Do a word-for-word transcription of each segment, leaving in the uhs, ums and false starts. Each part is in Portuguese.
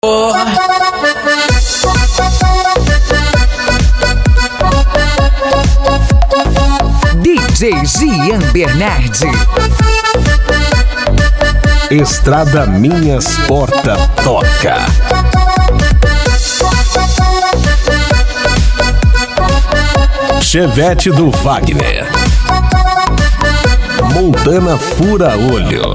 D J Gian Bernardi. Estrada Minhas Porta toca. Chevette do Wagner. Montana Fura Olho.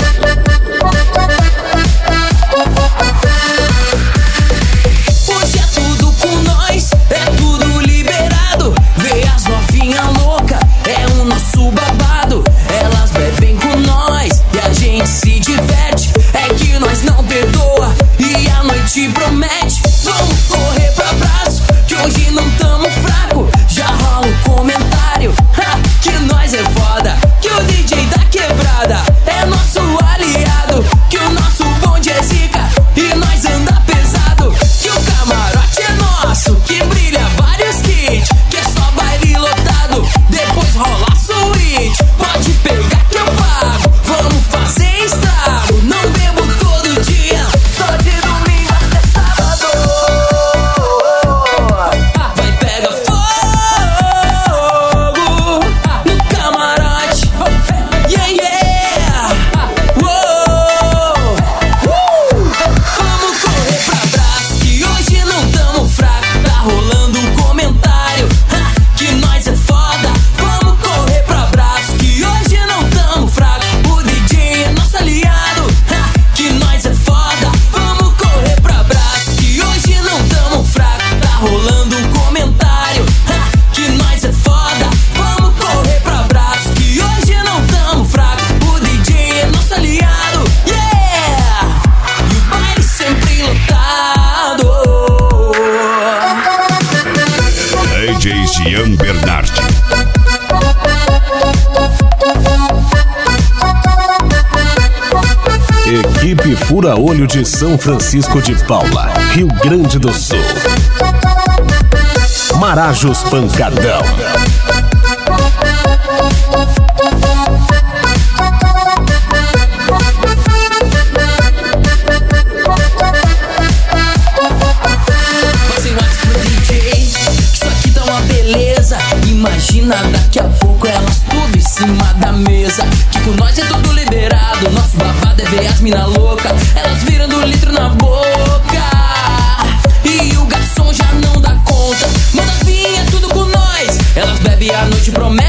Hoje é tudo com nós, é tudo liberado. Vê as novinha louca, é o nosso babado. Elas bebem com nós e a gente se diverte. É que nós não perdoa e a noite promete. Vamos correr pra abraço, que hoje não tamo fraco. Já rola um comentário, ha, que nós é foda. Que o D J da quebrada é nosso aliado. Que o nosso bonde é zica e nós anda pesado. Que o camarote é nosso, que brilha vários kits. Que é só baile lotado, depois rola suíte. Pode pegar que eu pago, vamos fazer estrago. Não bebo todo dia, só de domingo até sábado. Vai pegar fogo no camarote, yeah, yeah. Uou. Vamos correr pra braço, que hoje não tamo fraco. Tá rolando um comentário, ha, que nós é foda. Vamos correr pra braço, que hoje não tamo fraco. O D J é nosso aliado, ha, que nós é foda. Vamos correr pra braço, que hoje não tamo fraco. Tá rolando um comentário, ha, que nós é foda. Vamos correr pra braço, que hoje não tamo fraco. O D J é nosso aliado, yeah. E o baile sempre lotado. D J Gian Bernardi. Equipe Fura Olho de São Francisco de Paula, Rio Grande do Sul. Marajos Pancadão. Passei mais pro D J, que isso aqui tá uma beleza. Imagina daqui a pouco elas tudo em cima da mesa. Que com nós é tudo liberado, nosso babado é ver as mina louca. Elas virando litro na boca e o garçom já não dá conta. Manda vir, é tudo com nós. Elas bebem a noite, promete.